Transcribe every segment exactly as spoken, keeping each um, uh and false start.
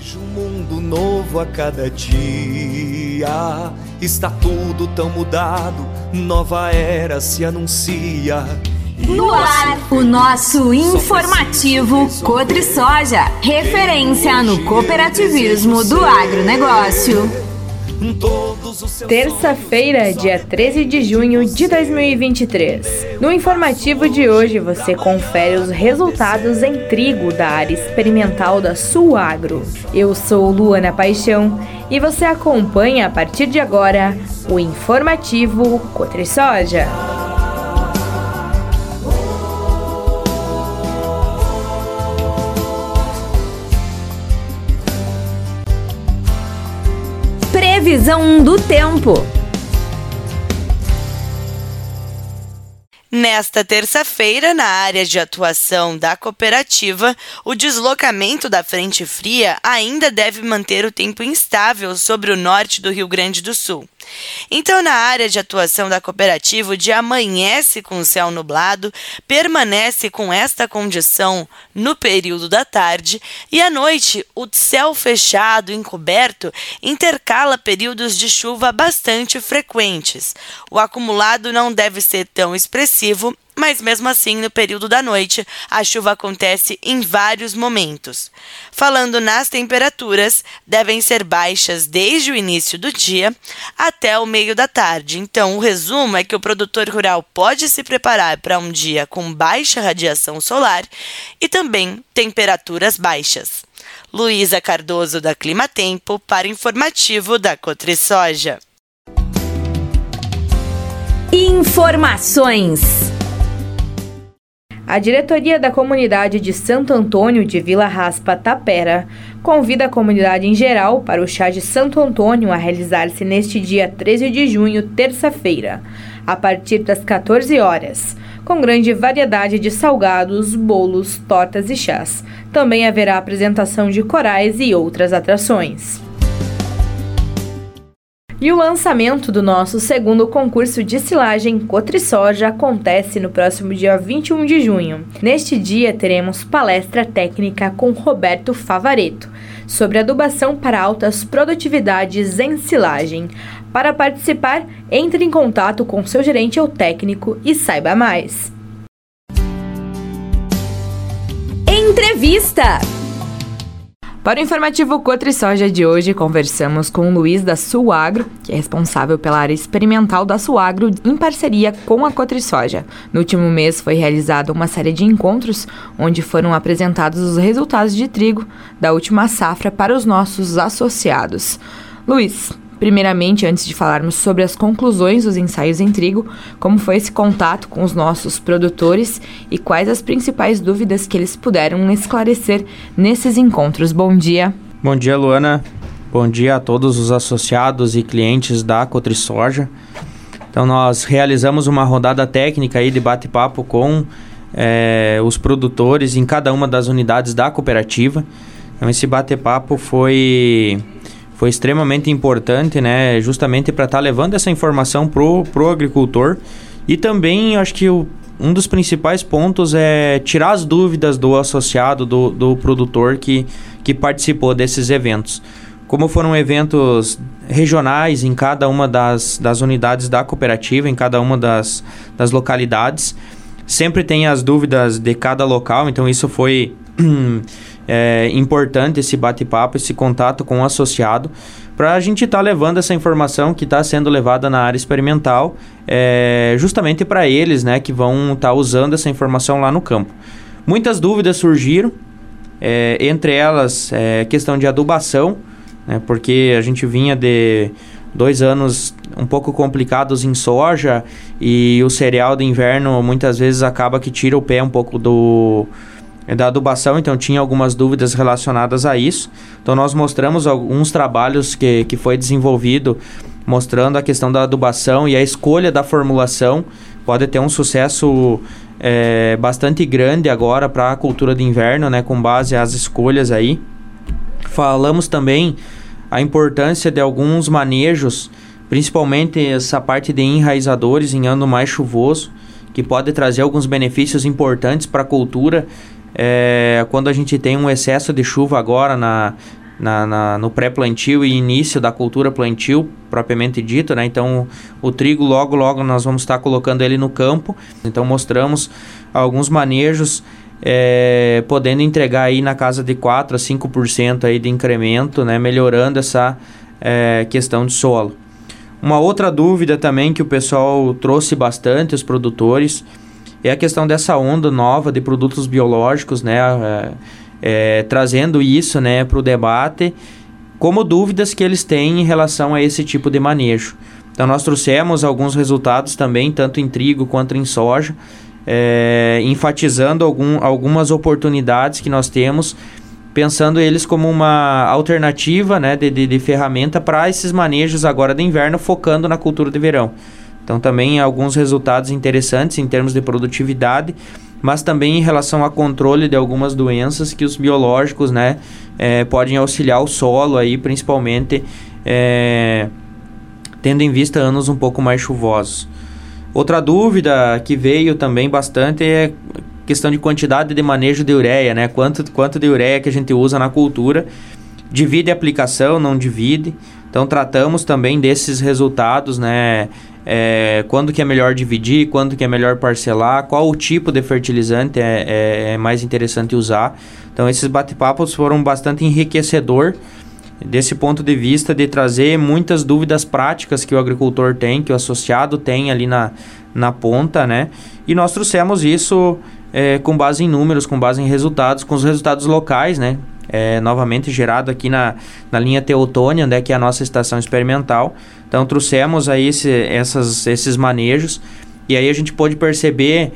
Vejo um mundo novo a cada dia, está tudo tão mudado, nova era se anuncia. No ar, o nosso informativo Cotrisoja, referência no cooperativismo do agronegócio. Terça-feira, dia treze de junho de dois mil e vinte e três. No informativo de hoje, você confere os resultados em trigo da área experimental da Suagro. Eu sou Luana Paixão e você acompanha a partir de agora o informativo Cotrisoja. Previsão do tempo. Nesta terça-feira, na área de atuação da cooperativa, o deslocamento da frente fria ainda deve manter o tempo instável sobre o norte do Rio Grande do Sul. Então, na área de atuação da cooperativa, o dia amanhece com o céu nublado, permanece com esta condição no período da tarde e à noite o céu fechado, encoberto, intercala períodos de chuva bastante frequentes. O acumulado não deve ser tão expressivo, mas mesmo assim, no período da noite, a chuva acontece em vários momentos. Falando nas temperaturas, devem ser baixas desde o início do dia até o meio da tarde. Então, o resumo é que o produtor rural pode se preparar para um dia com baixa radiação solar e também temperaturas baixas. Luísa Cardoso, da Climatempo, para o informativo da Cotrisoja. Informações. A diretoria da comunidade de Santo Antônio de Vila Raspa Tapera convida a comunidade em geral para o chá de Santo Antônio a realizar-se neste dia treze de junho, terça-feira, a partir das quatorze horas, com grande variedade de salgados, bolos, tortas e chás. Também haverá apresentação de corais e outras atrações. E o lançamento do nosso segundo concurso de silagem Cotrisoja acontece no próximo dia vinte e um de junho. Neste dia teremos palestra técnica com Roberto Favaretto sobre adubação para altas produtividades em silagem. Para participar, entre em contato com seu gerente ou técnico e saiba mais. Entrevista. Para o informativo Cotrisoja de hoje, conversamos com o Luiz da Suagro, que é responsável pela área experimental da Suagro em parceria com a Cotrisoja. No último mês foi realizada uma série de encontros onde foram apresentados os resultados de trigo da última safra para os nossos associados. Luiz, primeiramente, antes de falarmos sobre as conclusões dos ensaios em trigo, como foi esse contato com os nossos produtores e quais as principais dúvidas que eles puderam esclarecer nesses encontros? Bom dia. Bom dia, Luana. Bom dia a todos os associados e clientes da Cotrisoja. Então, nós realizamos uma rodada técnica aí de bate-papo com é, os produtores em cada uma das unidades da cooperativa. Então, esse bate-papo foi... Foi extremamente importante, né? Justamente para estar tá levando essa informação pro, pro agricultor. E também, eu acho que o, um dos principais pontos é tirar as dúvidas do associado, do, do produtor que, que participou desses eventos. Como foram eventos regionais em cada uma das, das unidades da cooperativa, em cada uma das, das localidades, sempre tem as dúvidas de cada local, então isso foi... É importante esse bate-papo, esse contato com o associado, para a gente estar tá levando essa informação que está sendo levada na área experimental, é, justamente para eles, né, que vão estar tá usando essa informação lá no campo. Muitas dúvidas surgiram, é, entre elas é, questão de adubação, né, porque a gente vinha de dois anos um pouco complicados em soja e o cereal de inverno muitas vezes acaba que tira o pé um pouco do... da adubação, então tinha algumas dúvidas relacionadas a isso. Então nós mostramos alguns trabalhos que, que foi desenvolvido mostrando a questão da adubação e a escolha da formulação. Pode ter um sucesso é, bastante grande agora para a cultura de inverno, né, com base às escolhas aí. Falamos também a importância de alguns manejos, principalmente essa parte de enraizadores em ano mais chuvoso, que pode trazer alguns benefícios importantes para a cultura. É, quando a gente tem um excesso de chuva agora na, na, na, no pré-plantio e início da cultura plantio, propriamente dito, né? Então, o trigo logo, logo nós vamos estar colocando ele no campo. Então, mostramos alguns manejos, é, podendo entregar aí na casa de quatro a cinco por cento aí de incremento, né? Melhorando essa é, questão de solo. Uma outra dúvida também que o pessoal trouxe bastante, os produtores, é a questão dessa onda nova de produtos biológicos, né? É, é, trazendo isso, né, para o debate, como dúvidas que eles têm em relação a esse tipo de manejo. Então, nós trouxemos alguns resultados também, tanto em trigo quanto em soja, é, enfatizando algum, algumas oportunidades que nós temos, pensando eles como uma alternativa, né, de, de, de ferramenta para esses manejos agora de inverno, focando na cultura de verão. Então, também alguns resultados interessantes em termos de produtividade, mas também em relação a controle de algumas doenças que os biológicos, né, é, podem auxiliar o solo, aí, principalmente é, tendo em vista anos um pouco mais chuvosos. Outra dúvida que veio também bastante é questão de quantidade de manejo de ureia, né? Quanto, quanto de ureia que a gente usa na cultura. Divide a aplicação, não divide. Então, tratamos também desses resultados, né? É, quando que é melhor dividir, quando que é melhor parcelar, qual o tipo de fertilizante é, é, é mais interessante usar. Então, esses bate-papos foram bastante enriquecedor desse ponto de vista de trazer muitas dúvidas práticas que o agricultor tem, que o associado tem ali na, na ponta, né? E nós trouxemos isso é, com base em números, com base em resultados, com os resultados locais, né? É, novamente gerado aqui na, na linha Teutônia, né, que é a nossa estação experimental. Então, trouxemos aí esse, essas, esses manejos, e aí a gente pôde perceber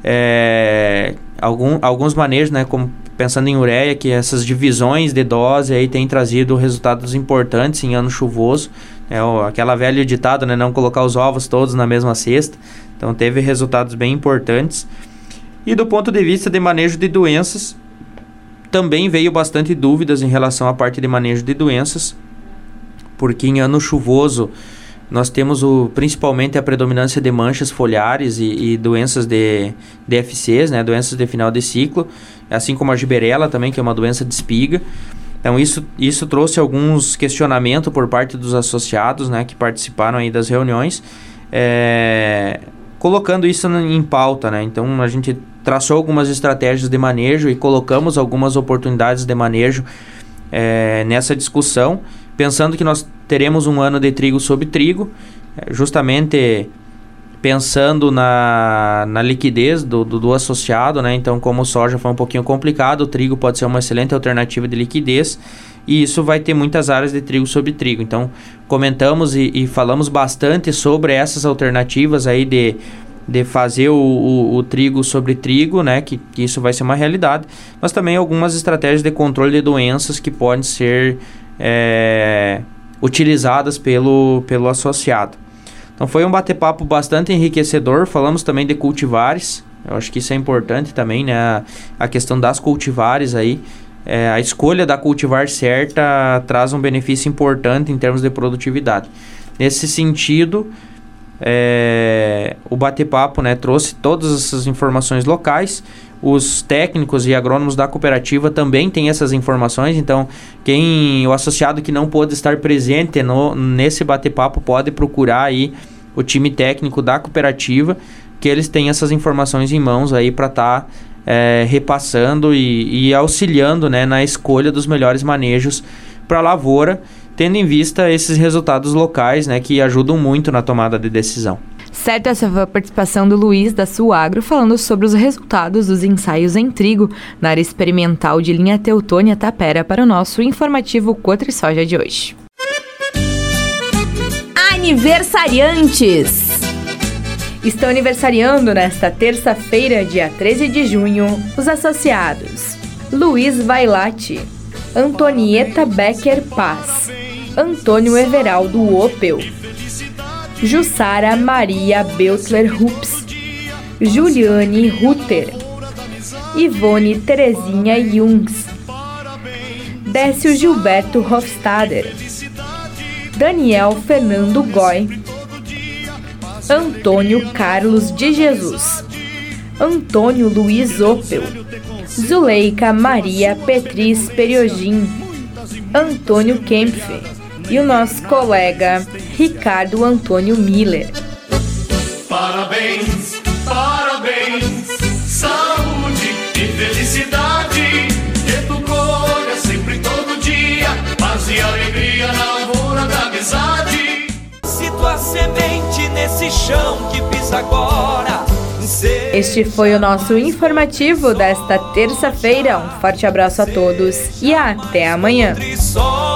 é, algum, alguns manejos, né, como pensando em ureia, que essas divisões de dose aí têm trazido resultados importantes em ano chuvoso. É o, aquela velha ditada, né, não colocar os ovos todos na mesma cesta. Então, teve resultados bem importantes. E do ponto de vista de manejo de doenças, também veio bastante dúvidas em relação à parte de manejo de doenças, porque em ano chuvoso nós temos o, principalmente a predominância de manchas foliares e, e doenças de D F Cs, né, doenças de final de ciclo, assim como a giberela também, que é uma doença de espiga. Então isso, isso trouxe alguns questionamentos por parte dos associados, né, que participaram aí das reuniões, é, colocando isso em pauta, né? Então a gente traçou algumas estratégias de manejo e colocamos algumas oportunidades de manejo é, nessa discussão, pensando que nós teremos um ano de trigo sobre trigo, justamente pensando na, na liquidez do, do, do associado, né? Então, como o soja foi um pouquinho complicado, o trigo pode ser uma excelente alternativa de liquidez, e isso vai ter muitas áreas de trigo sobre trigo. Então, comentamos e, e falamos bastante sobre essas alternativas aí de de fazer o, o, o trigo sobre trigo, né, que, que isso vai ser uma realidade, mas também algumas estratégias de controle de doenças que podem ser é, utilizadas pelo, pelo associado. Então foi um bate-papo bastante enriquecedor. Falamos também de cultivares, eu acho que isso é importante também, né, a, a questão das cultivares aí, é, a escolha da cultivar certa traz um benefício importante em termos de produtividade. Nesse sentido, É, o bate-papo, né, trouxe todas essas informações locais. Os técnicos e agrônomos da cooperativa também têm essas informações. Então, quem o associado que não pôde estar presente no, nesse bate-papo pode procurar aí o time técnico da cooperativa, que eles têm essas informações em mãos aí para estar tá, é, repassando e, e auxiliando, né, na escolha dos melhores manejos para a lavoura, tendo em vista esses resultados locais, né, que ajudam muito na tomada de decisão. Certo, essa foi a participação do Luiz da Suagro, falando sobre os resultados dos ensaios em trigo na área experimental de linha Teutônia Tapera para o nosso informativo Cotrisoja de hoje. Aniversariantes! Estão aniversariando nesta terça-feira, dia treze de junho, os associados Luiz Vailate, Antonieta Becker Paz, Antônio Everaldo Opel, Jussara Maria Beltler Rups, Juliane Rutter, Ivone Terezinha Jungs, Décio Gilberto Hofstadter, Daniel Fernando Goy, Antônio Carlos de Jesus, Antônio Luiz Opel, Zuleika Maria Petris Periogin, Antônio Kempf e o nosso colega Ricardo Antônio Miller. Parabéns, parabéns, saúde e felicidade, educou sempre todo dia, paz e alegria na lavoura da amizade. Se tua semente nesse chão que pisa agora. Este foi o nosso informativo desta terça-feira. Um forte abraço a todos e até amanhã.